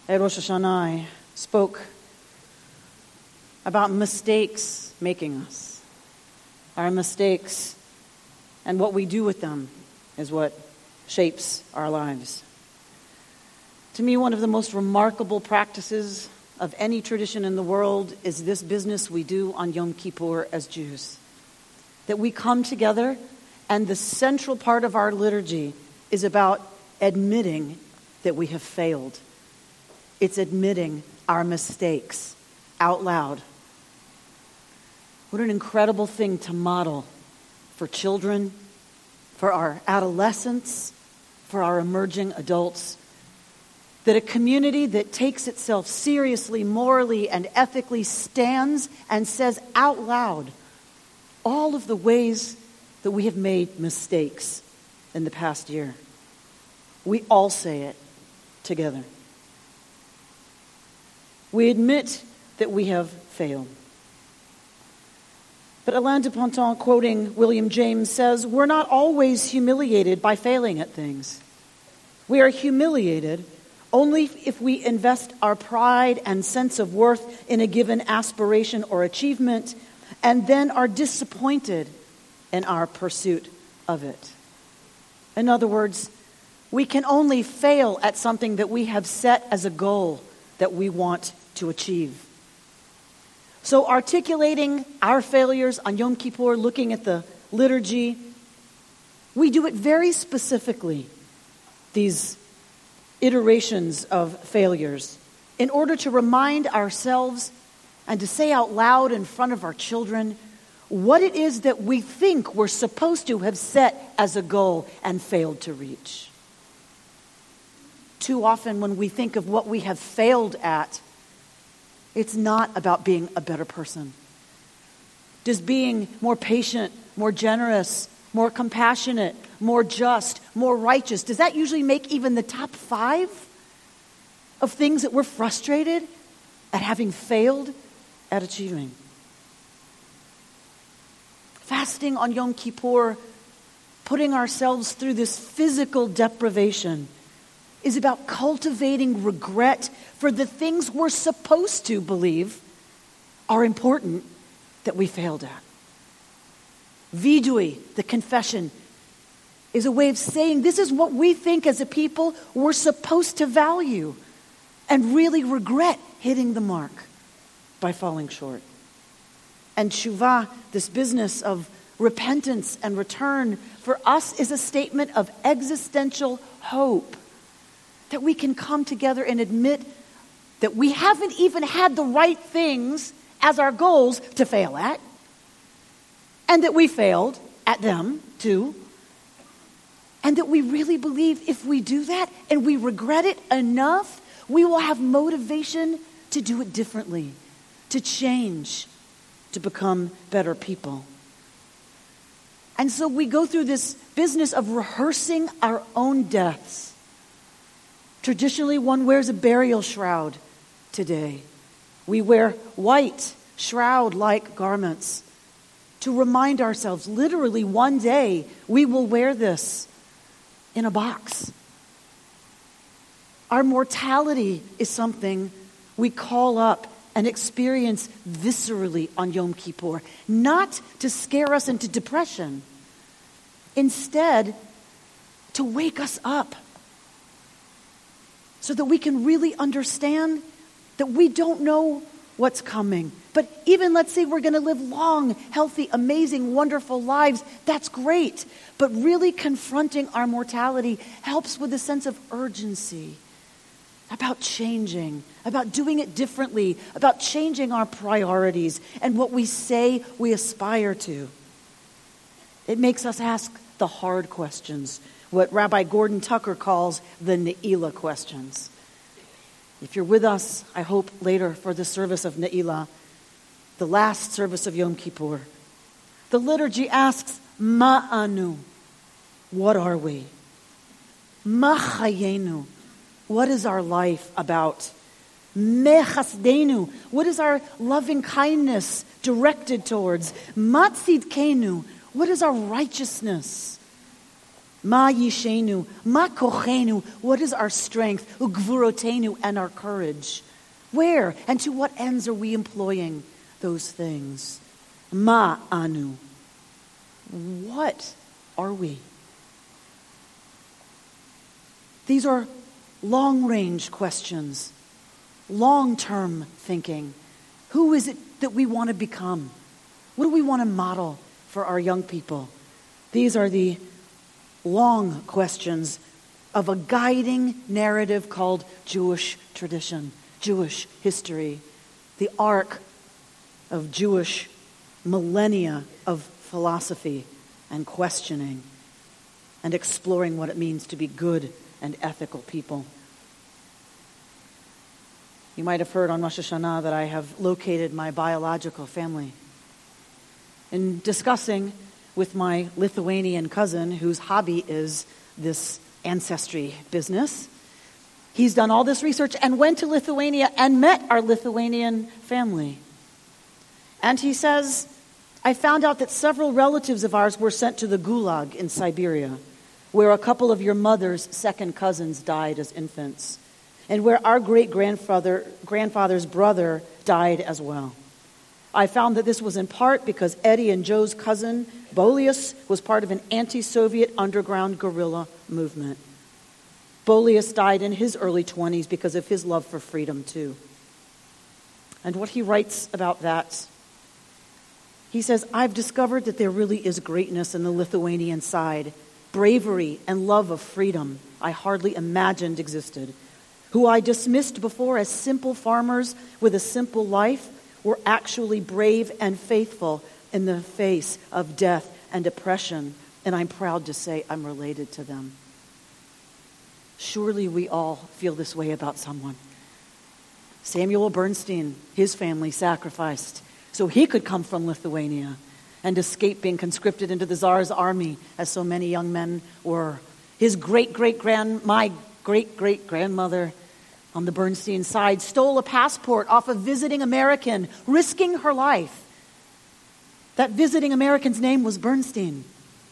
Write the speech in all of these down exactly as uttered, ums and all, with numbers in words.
at Rosh Hashanah, I spoke about mistakes making us. Our mistakes and what we do with them is what shapes our lives. To me, one of the most remarkable practices of any tradition in the world is this business we do on Yom Kippur as Jews. That we come together, and the central part of our liturgy is about admitting that we have failed. It's admitting our mistakes out loud. What an incredible thing to model for children, for our adolescents, for our emerging adults. That a community that takes itself seriously, morally, and ethically stands and says out loud all of the ways that we have made mistakes in the past year. We all say it together. We admit that we have failed. But Alain de Botton, quoting William James, says, "We're not always humiliated by failing at things. We are humiliated only if we invest our pride and sense of worth in a given aspiration or achievement, and then are disappointed in our pursuit of it." In other words, we can only fail at something that we have set as a goal that we want to achieve. So articulating our failures on Yom Kippur, looking at the liturgy, we do it very specifically, these iterations of failures, in order to remind ourselves and to say out loud in front of our children what it is that we think we're supposed to have set as a goal and failed to reach. Too often when we think of what we have failed at, it's not about being a better person. Does being more patient, more generous, more compassionate, more just, more righteous, does that usually make even the top five of things that we're frustrated at having failed at achieving? Fasting on Yom Kippur, putting ourselves through this physical deprivation, is about cultivating regret for the things we're supposed to believe are important that we failed at. Vidui, the confession, is a way of saying this is what we think as a people we're supposed to value and really regret hitting the mark by falling short. And Teshuvah, this business of repentance and return, for us is a statement of existential hope. That we can come together and admit that we haven't even had the right things as our goals to fail at. And that we failed at them too. And that we really believe if we do that and we regret it enough, we will have motivation to do it differently, to change, to become better people. And so we go through this business of rehearsing our own deaths. Traditionally, one wears a burial shroud today. We wear white shroud-like garments to remind ourselves, literally one day we will wear this in a box. Our mortality is something we call up and experience viscerally on Yom Kippur, not to scare us into depression, instead to wake us up so that we can really understand that we don't know what's coming. But even let's say we're going to live long, healthy, amazing, wonderful lives, that's great. But really confronting our mortality helps with a sense of urgency about changing, about doing it differently, about changing our priorities and what we say we aspire to. It makes us ask the hard questions, what Rabbi Gordon Tucker calls the Ne'ilah questions. If you're with us, I hope later for the service of Ne'ilah, the last service of Yom Kippur, the liturgy asks, Ma'anu, what are we? Ma chayenu, what is our life about? Me chasdenu, what is our loving kindness directed towards? Ma tzidkenu, what is our righteousness? Ma yishenu, ma kochenu, what is our strength? Ugvurotenu, and our courage. Where and to what ends are we employing those things? Ma anu, what are we? These are long-range questions, long-term thinking. Who is it that we want to become? What do we want to model for our young people? These are the long questions of a guiding narrative called Jewish tradition, Jewish history, the arc of Jewish millennia of philosophy and questioning and exploring what it means to be good and ethical people. You might have heard on Rosh Hashanah that I have located my biological family. In discussing with my Lithuanian cousin, whose hobby is this ancestry business, he's done all this research and went to Lithuania and met our Lithuanian family. And he says, I found out that several relatives of ours were sent to the Gulag in Siberia, where a couple of your mother's second cousins died as infants, and where our great-grandfather grandfather's brother died as well. I found that this was in part because Eddie and Joe's cousin, Bolius, was part of an anti-Soviet underground guerrilla movement. Bolius died in his early twenties because of his love for freedom, too. And what he writes about that, he says, I've discovered that there really is greatness in the Lithuanian side, bravery and love of freedom I hardly imagined existed, who I dismissed before as simple farmers with a simple life, were actually brave and faithful in the face of death and oppression, and I'm proud to say I'm related to them. Surely we all feel this way about someone. Samuel Bernstein, his family sacrificed so he could come from Lithuania and escape being conscripted into the Tsar's army, as so many young men were. His great-great-grand, my great-great-grandmother on the Bernstein side stole a passport off a visiting American, risking her life. That visiting American's name was Bernstein.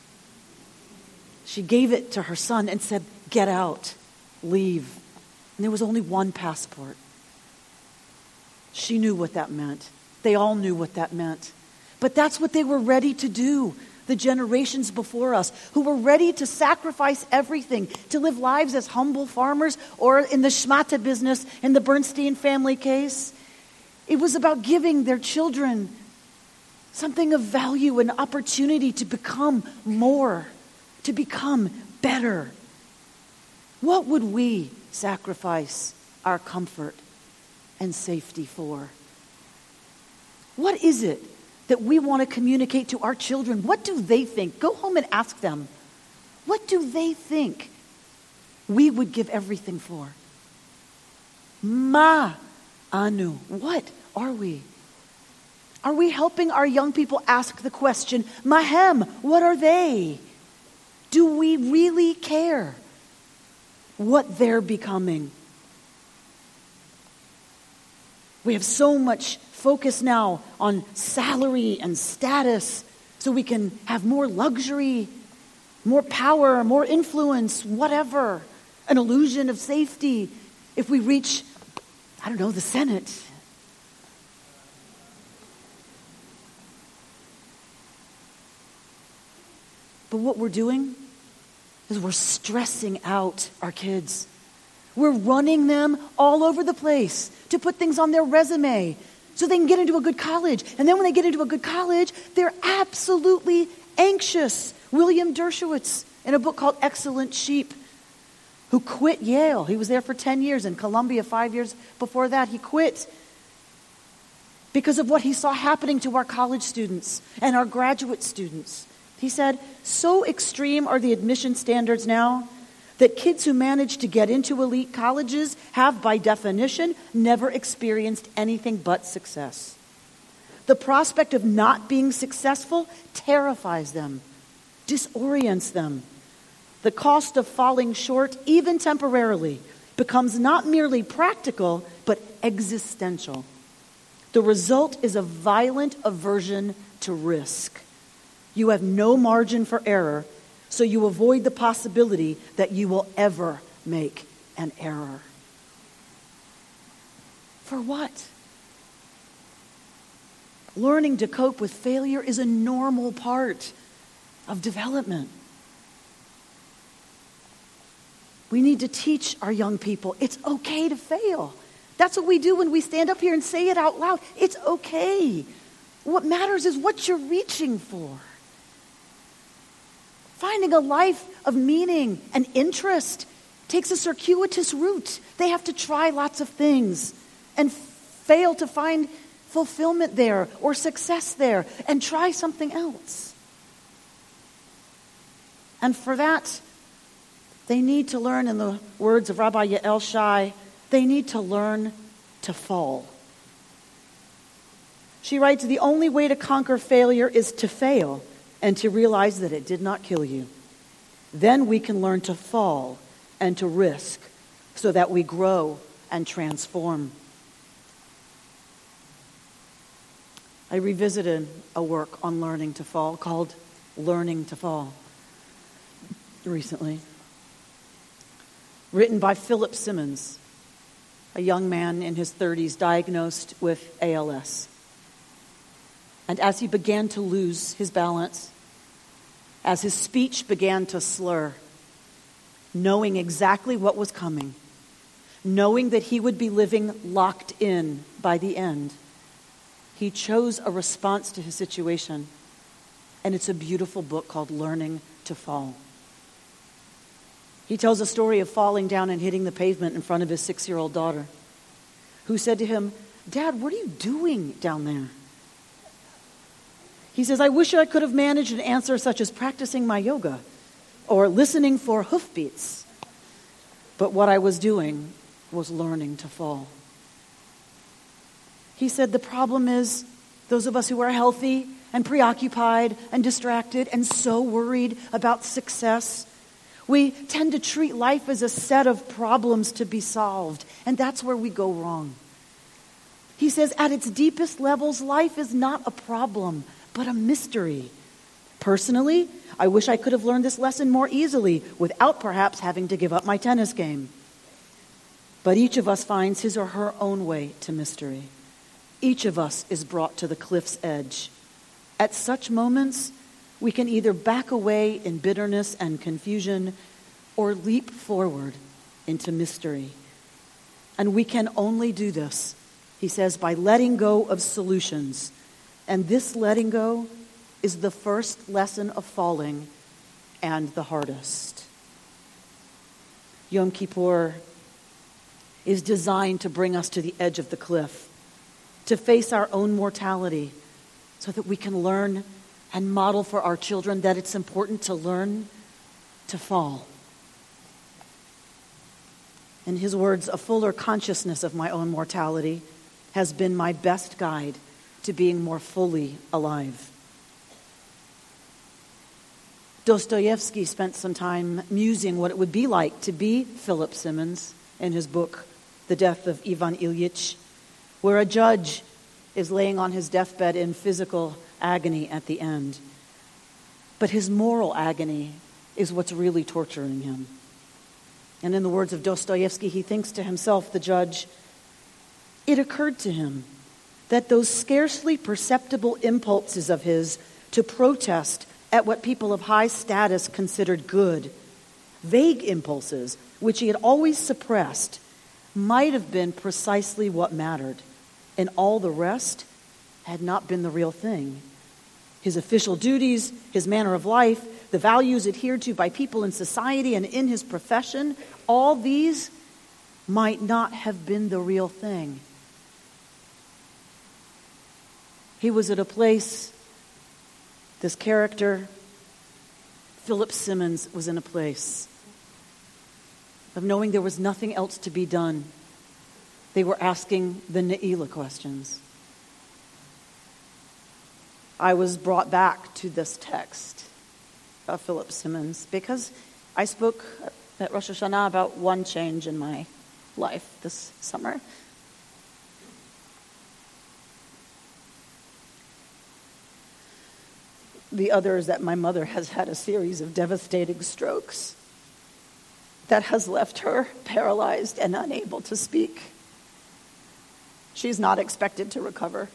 She gave it to her son and said, get out, leave. And there was only one passport. She knew what that meant. They all knew what that meant. But that's what they were ready to do, the generations before us, who were ready to sacrifice everything, to live lives as humble farmers, or in the schmata business, in the Bernstein family case. It was about giving their children something of value, an opportunity to become more, to become better. What would we sacrifice our comfort and safety for? What is it that we want to communicate to our children? What do they think? Go home and ask them. What do they think we would give everything for? Ma anu, what are we? Are we helping our young people ask the question, Mahem, what are they? Do we really care what they're becoming? We have so much focus now on salary and status so we can have more luxury, more power, more influence, whatever, an illusion of safety if we reach, I don't know, the Senate. But what we're doing is we're stressing out our kids. We're running them all over the place to put things on their resume so they can get into a good college. And then when they get into a good college, they're absolutely anxious. William Dershowitz, in a book called Excellent Sheep, who quit Yale. He was there for ten years, and Columbia five years before that, he quit because of what he saw happening to our college students and our graduate students. He said, so extreme are the admission standards now that kids who manage to get into elite colleges have, by definition, never experienced anything but success. The prospect of not being successful terrifies them, disorients them. The cost of falling short, even temporarily, becomes not merely practical, but existential. The result is a violent aversion to risk. You have no margin for error so you avoid the possibility that you will ever make an error. For what? Learning to cope with failure is a normal part of development. We need to teach our young people it's okay to fail. That's what we do when we stand up here and say it out loud. It's okay. What matters is what you're reaching for. Finding a life of meaning and interest takes a circuitous route. They have to try lots of things and fail to find fulfillment there or success there and try something else. And for that, they need to learn, in the words of Rabbi Yael Shai, they need to learn to fall. She writes, the only way to conquer failure is to fail and to realize that it did not kill you. Then we can learn to fall and to risk so that we grow and transform. I revisited a work on learning to fall called Learning to Fall recently. Written by Philip Simmons, a young man in his thirties diagnosed with A L S. And as he began to lose his balance, as his speech began to slur, knowing exactly what was coming, knowing that he would be living locked in by the end, he chose a response to his situation. And it's a beautiful book called Learning to Fall. He tells a story of falling down and hitting the pavement in front of his six-year-old daughter, who said to him, "Dad, what are you doing down there?" He says, "I wish I could have managed an answer such as practicing my yoga or listening for hoofbeats. But what I was doing was learning to fall." He said, the problem is those of us who are healthy and preoccupied and distracted and so worried about success, we tend to treat life as a set of problems to be solved, and that's where we go wrong. He says, at its deepest levels, life is not a problem, but a mystery. Personally, I wish I could have learned this lesson more easily without perhaps having to give up my tennis game. But each of us finds his or her own way to mystery. Each of us is brought to the cliff's edge. At such moments, we can either back away in bitterness and confusion or leap forward into mystery. And we can only do this, he says, by letting go of solutions. And this letting go is the first lesson of falling and the hardest. Yom Kippur is designed to bring us to the edge of the cliff, to face our own mortality so that we can learn and model for our children that it's important to learn to fall. In his words, a fuller consciousness of my own mortality has been my best guide to being more fully alive. Dostoevsky spent some time musing what it would be like to be Philip Simmons in his book, The Death of Ivan Ilyich, where a judge is laying on his deathbed in physical agony at the end. But his moral agony is what's really torturing him. And in the words of Dostoevsky, he thinks to himself, the judge, it occurred to him that those scarcely perceptible impulses of his to protest at what people of high status considered good, vague impulses which he had always suppressed, might have been precisely what mattered, and all the rest had not been the real thing. His official duties, his manner of life, the values adhered to by people in society and in his profession, all these might not have been the real thing. He was at a place, this character, Philip Simmons, was in a place of knowing there was nothing else to be done. They were asking the Ne'ilah questions. I was brought back to this text of Philip Simmons because I spoke at Rosh Hashanah about one change in my life this summer. The other is that my mother has had a series of devastating strokes that has left her paralyzed and unable to speak. She's not expected to recover.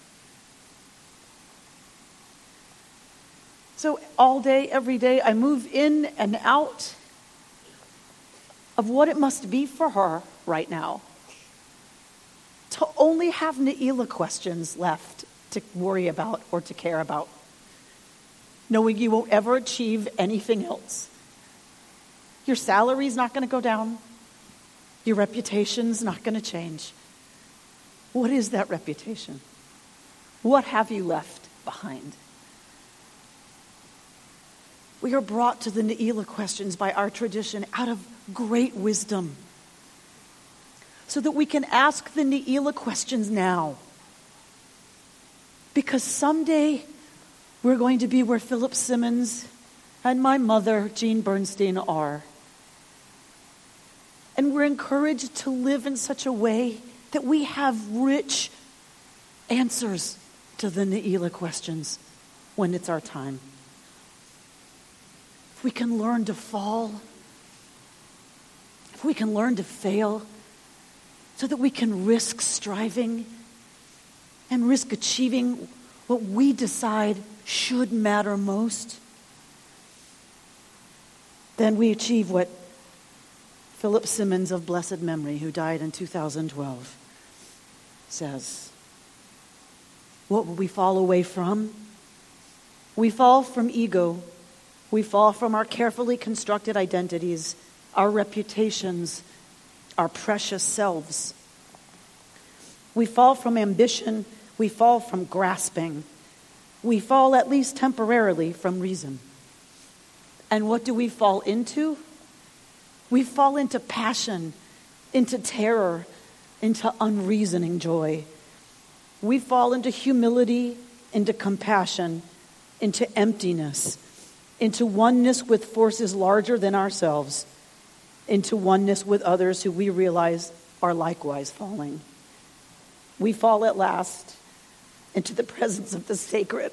So all day, every day, I move in and out of what it must be for her right now to only have Ne'ilah questions left to worry about or to care about, knowing you won't ever achieve anything else. Your salary's not going to go down. Your reputation's not going to change. What is that reputation? What have you left behind? We are brought to the Ne'ilah questions by our tradition out of great wisdom, so that we can ask the Ne'ilah questions now. Because someday we're going to be where Philip Simmons and my mother, Jean Bernstein, are. And we're encouraged to live in such a way that we have rich answers to the Ne'ilah questions when it's our time. If we can learn to fall, if we can learn to fail, so that we can risk striving and risk achieving what we decide should matter most, then we achieve what Philip Simmons of blessed memory, who died in two thousand twelve, says. What will we fall away from? We fall from ego. We fall from our carefully constructed identities, our reputations, our precious selves. We fall from ambition. We fall from grasping. We fall, at least temporarily, from reason. And what do we fall into? We fall into passion, into terror, into unreasoning joy. We fall into humility, into compassion, into emptiness, into oneness with forces larger than ourselves, into oneness with others who we realize are likewise falling. We fall at last into the presence of the sacred,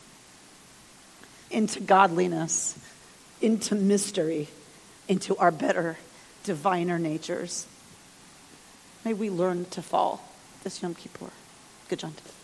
into godliness, into mystery, into our better, diviner natures. May we learn to fall this Yom Kippur. Good John.